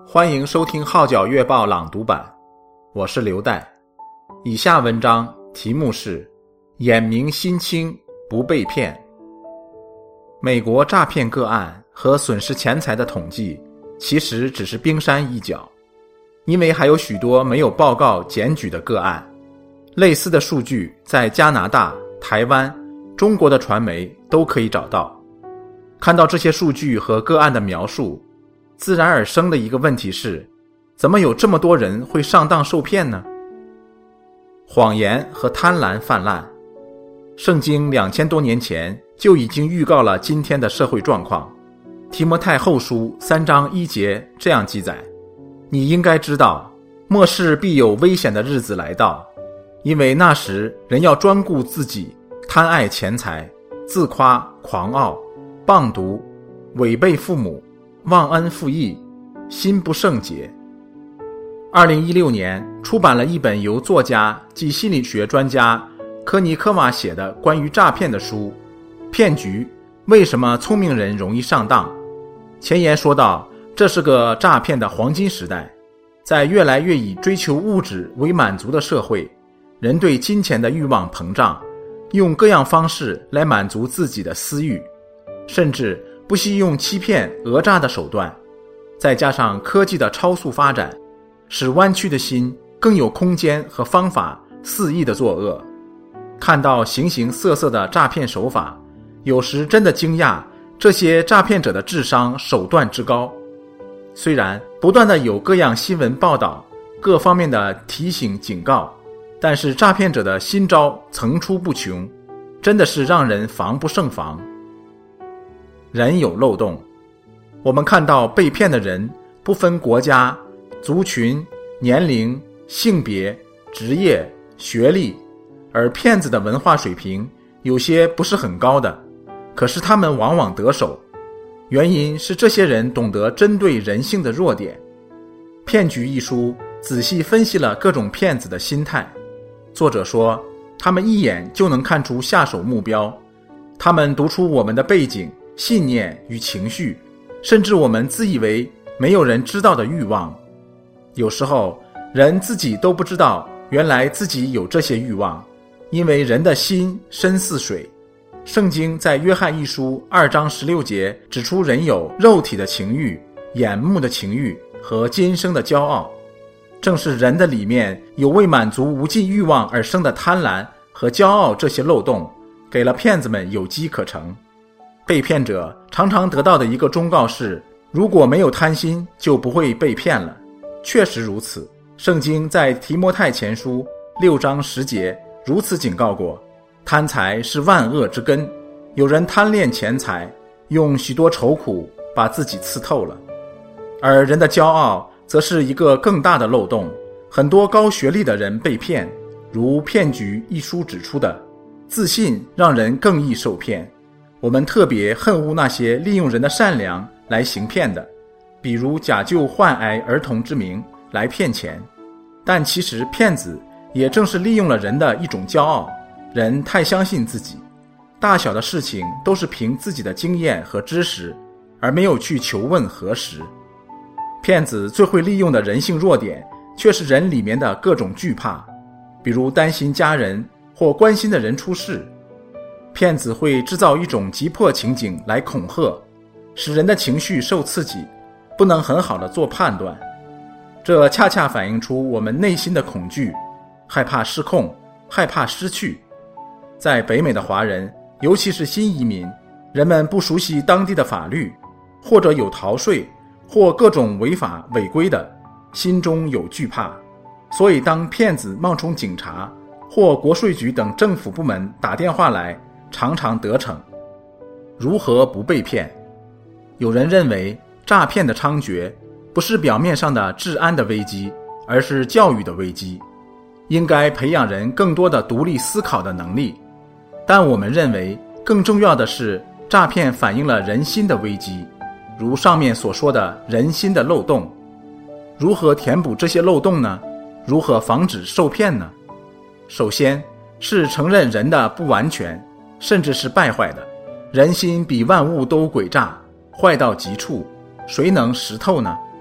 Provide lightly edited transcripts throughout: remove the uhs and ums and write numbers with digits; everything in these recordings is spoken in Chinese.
欢迎收听号角月报朗读版，我是刘岱。以下文章题目是眼明心清不被骗。美国诈骗个案和损失钱财的统计其实只是冰山一角，因为还有许多没有报告检举的个案。类似的数据在加拿大、台湾、中国的传媒都可以找到。看到这些数据和个案的描述，自然而生的一个问题是，怎么有这么多人会上当受骗呢？谎言和贪婪泛滥。圣经2000多年前就已经预告了今天的社会状况。提摩太后书3章1节这样记载：你应该知道，末世必有危险的日子来到，因为那时人要专顾自己，贪爱钱财，自夸、狂傲，谤读，违背父母，忘恩负义，心不圣洁。2016年出版了一本由作家及心理学专家科尼科娃写的关于诈骗的书《骗局：为什么聪明人容易上当》。前言说道，这是个诈骗的黄金时代，在越来越以追求物质为满足的社会，人对金钱的欲望膨胀，用各样方式来满足自己的私欲，甚至不惜用欺骗、讹诈的手段。再加上科技的超速发展，使弯曲的心更有空间和方法肆意的作恶。看到形形色色的诈骗手法，有时真的惊讶这些诈骗者的智商手段之高。虽然不断的有各样新闻报道，各方面的提醒警告，但是诈骗者的新招层出不穷，真的是让人防不胜防。人有漏洞，我们看到被骗的人不分国家、族群、年龄、性别、职业、学历，而骗子的文化水平有些不是很高的，可是他们往往得手，原因是这些人懂得针对人性的弱点。《骗局》一书仔细分析了各种骗子的心态。作者说，他们一眼就能看出下手目标，他们读出我们的背景、信念与情绪，甚至我们自以为没有人知道的欲望。有时候人自己都不知道原来自己有这些欲望，因为人的心深似水。圣经在约翰一书2章16节指出，人有肉体的情欲、眼目的情欲和今生的骄傲。正是人的里面有为满足无尽欲望而生的贪婪和骄傲，这些漏洞给了骗子们有机可乘。被骗者常常得到的一个忠告是，如果没有贪心就不会被骗了。确实如此，圣经在提摩太前书6章10节如此警告过，贪财是万恶之根，有人贪恋钱财，用许多愁苦把自己刺透了。而人的骄傲则是一个更大的漏洞，很多高学历的人被骗，如《骗局》一书指出的，自信让人更易受骗。我们特别恨恶那些利用人的善良来行骗的，比如假救患癌儿童之名来骗钱。但其实骗子也正是利用了人的一种骄傲，人太相信自己，大小的事情都是凭自己的经验和知识，而没有去求问核实。骗子最会利用的人性弱点，却是人里面的各种惧怕，比如担心家人或关心的人出事。骗子会制造一种急迫情景来恐吓，使人的情绪受刺激，不能很好的做判断。这恰恰反映出我们内心的恐惧，害怕失控，害怕失去。在北美的华人，尤其是新移民，人们不熟悉当地的法律，或者有逃税或各种违法违规的，心中有惧怕。所以当骗子冒充警察或国税局等政府部门打电话来，常常得逞。如何不被骗？有人认为诈骗的猖獗不是表面上的治安的危机，而是教育的危机，应该培养人更多的独立思考的能力。但我们认为更重要的是，诈骗反映了人心的危机，如上面所说的人心的漏洞。如何填补这些漏洞呢？如何防止受骗呢？首先是承认人的不完全，甚至是败坏的。人心比万物都诡诈，坏到极处，谁能识透呢？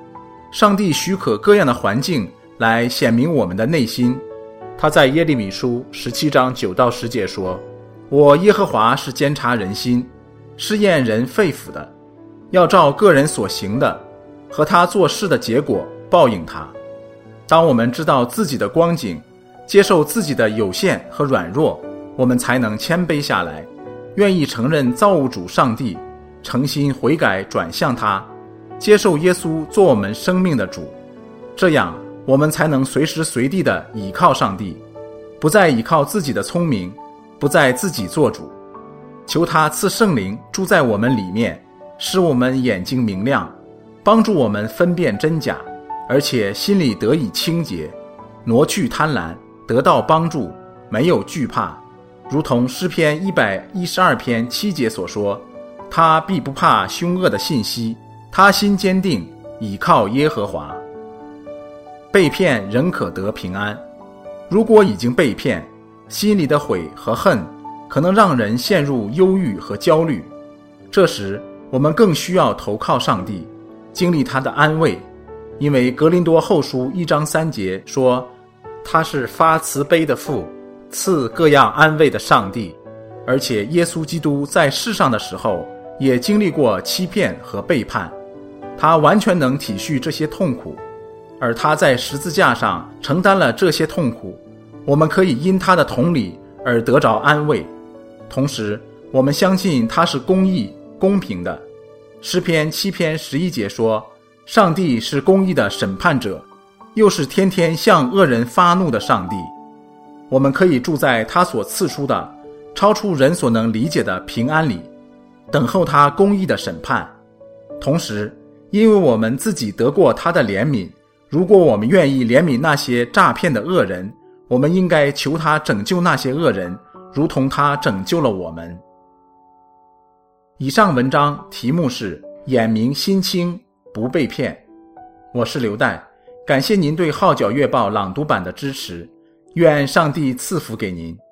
上帝许可各样的环境来显明我们的内心。他在耶利米书17章9到10节说，我耶和华是监察人心，试验人肺腑的，要照个人所行的和他做事的结果报应他。当我们知道自己的光景，接受自己的有限和软弱，我们才能谦卑下来，愿意承认造物主上帝，诚心悔改转向他，接受耶稣做我们生命的主。这样我们才能随时随地地倚靠上帝，不再倚靠自己的聪明，不再自己做主。求他赐圣灵住在我们里面，使我们眼睛明亮，帮助我们分辨真假，而且心里得以清洁，挪去贪婪，得到帮助，没有惧怕。如同诗篇112篇7节所说，他必不怕凶恶的信息，他心坚定，倚靠耶和华。被骗仍可得平安。如果已经被骗，心里的悔和恨可能让人陷入忧郁和焦虑，这时我们更需要投靠上帝，经历他的安慰。因为格林多后书1章3节说，他是发慈悲的父，赐各样安慰的上帝。而且耶稣基督在世上的时候也经历过欺骗和背叛，他完全能体恤这些痛苦，而他在十字架上承担了这些痛苦，我们可以因他的同理而得着安慰。同时我们相信他是公义公平的。诗篇7篇11节说，上帝是公义的审判者，又是天天向恶人发怒的上帝。我们可以住在他所赐出的超出人所能理解的平安里，等候他公义的审判。同时因为我们自己得过他的怜悯，如果我们愿意怜悯那些诈骗的恶人，我们应该求他拯救那些恶人，如同他拯救了我们。以上文章题目是眼明心清，不被骗。我是刘代，感谢您对号角月报朗读版的支持，愿上帝赐福给您。